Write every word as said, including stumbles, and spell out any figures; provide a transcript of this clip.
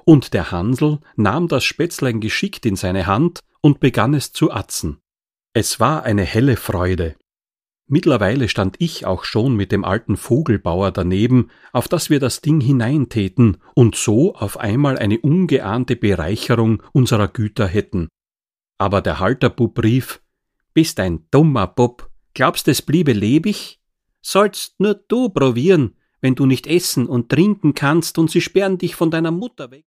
und der Hansl nahm das Spätzlein geschickt in seine Hand und begann es zu atzen. Es war eine helle Freude. Mittlerweile stand ich auch schon mit dem alten Vogelbauer daneben, auf das wir das Ding hineintäten und so auf einmal eine ungeahnte Bereicherung unserer Güter hätten. Aber der Halterbub rief: »Bist ein dummer Bub, glaubst, es bliebe lebig? Sollst nur du probieren, wenn du nicht essen und trinken kannst und sie sperren dich von deiner Mutter weg.«